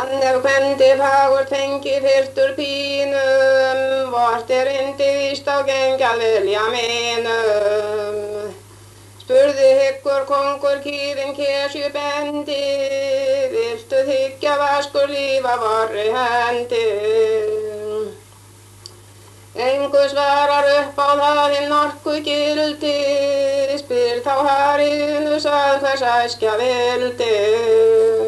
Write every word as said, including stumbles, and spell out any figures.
Hann ef kvendi fagur tengi fyrtur pínum, vort er yndi víst á gengja vilja mínum. Spurði hyggur kongur kýrin kesju bendi, viltu þykja vaskur lífa vorri hendi? Engu svarar upp á það hinn orku gildi, spyr þá Harinus að hvers æskja vildi.